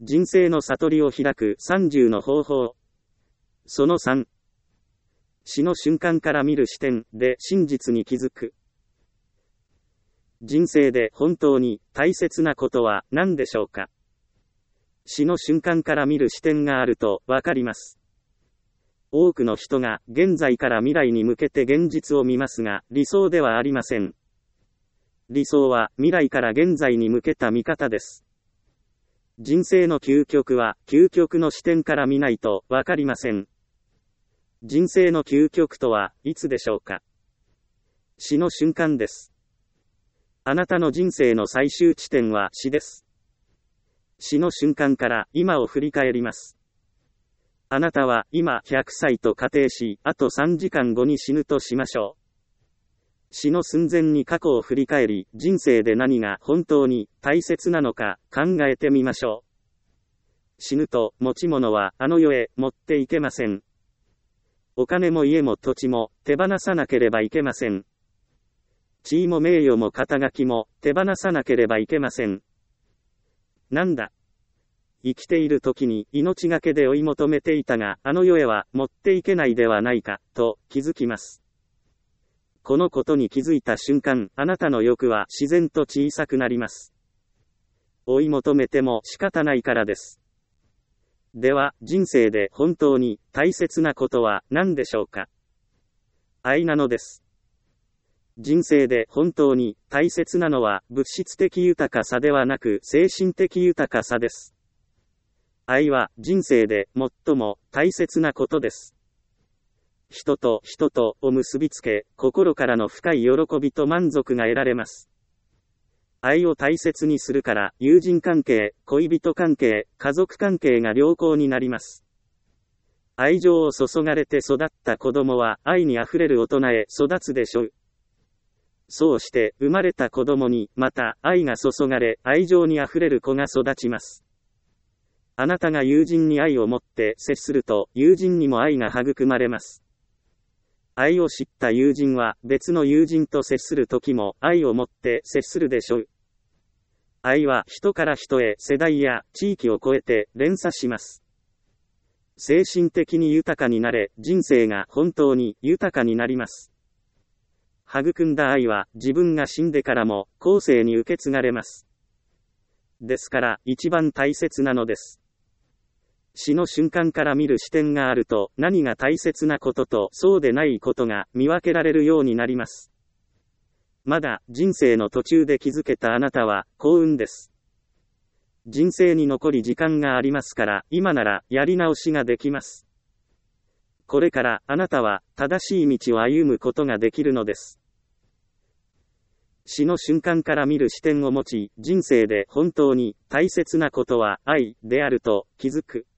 人生の悟りを開く30の方法。その3。死の瞬間から見る視点で真実に気づく。人生で本当に大切なことは何でしょうか。死の瞬間から見る視点があるとわかります。多くの人が現在から未来に向けて現実を見ますが、理想ではありません。理想は未来から現在に向けた見方です。人生の究極は究極の視点から見ないとわかりません。人生の究極とはいつでしょうか。死の瞬間です。あなたの人生の最終地点は死です。死の瞬間から今を振り返ります。あなたは今100歳と仮定し、あと3時間後に死ぬとしましょう。死の寸前に過去を振り返り、人生で何が本当に大切なのか考えてみましょう。死ぬと持ち物はあの世へ持っていけません。お金も家も土地も手放さなければいけません。地位も名誉も肩書きも手放さなければいけません。なんだ。生きている時に命がけで追い求めていたが、あの世へは持っていけないではないか、と気づきます。このことに気づいた瞬間、あなたの欲は自然と小さくなります。追い求めても仕方ないからです。では、人生で本当に大切なことは何でしょうか。愛なのです。人生で本当に大切なのは物質的豊かさではなく精神的豊かさです。愛は人生で最も大切なことです。人と人とを結びつけ、心からの深い喜びと満足が得られます。愛を大切にするから、友人関係、恋人関係、家族関係が良好になります。愛情を注がれて育った子供は愛にあふれる大人へ育つでしょう。そうして生まれた子供にまた愛が注がれ愛情にあふれる子が育ちます。あなたが友人に愛を持って接すると友人にも愛が育まれます。愛を知った友人は別の友人と接するときも愛を持って接するでしょう。愛は人から人へ世代や地域を超えて連鎖します。精神的に豊かになれ人生が本当に豊かになります。育んだ愛は自分が死んでからも後世に受け継がれます。ですから一番大切なのです。死の瞬間から見る視点があると何が大切なこととそうでないことが見分けられるようになります。まだ人生の途中で気づけたあなたは幸運です。人生に残り時間がありますから今ならやり直しができます。これからあなたは正しい道を歩むことができるのです。死の瞬間から見る視点を持ち、人生で本当に大切なことは愛であると気づく。